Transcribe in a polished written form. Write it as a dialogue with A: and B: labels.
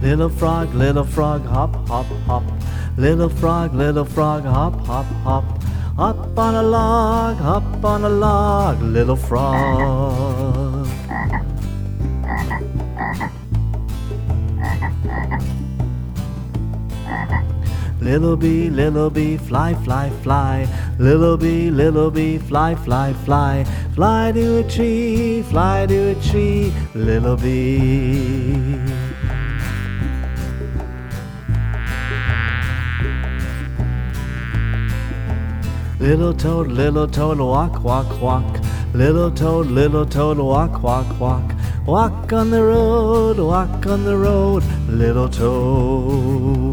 A: little frog, hop, hop, hop. Little frog, hop, hop, hop. Hop on a log, little frog. Little bee, fly, fly, fly. Little bee, fly, fly, fly. Fly to a tree, little bee. Little toad, walk, walk, walk. Little toad, walk, walk, walk. Walk on the road, little toad.